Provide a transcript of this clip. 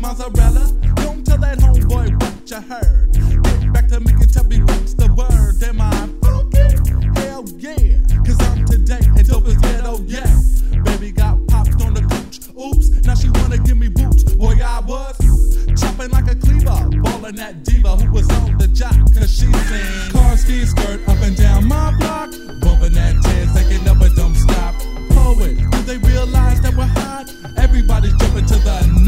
mozzarella. Don't tell that homeboy what you heard. Get back to me and tell me what's the word. Am I funky? Hell yeah, cause I'm today and dope as yet, oh yeah. Baby got popped on the cooch, oops, now she wanna give me boots. Boy, I was chopping like a cleaver, ballin' that diva who was on the jock, cause she sing. Car ski skirt up and down my block, bumping that 10 second number, don't stop. Poet, do they realize that we're hot? Everybody's jumping to the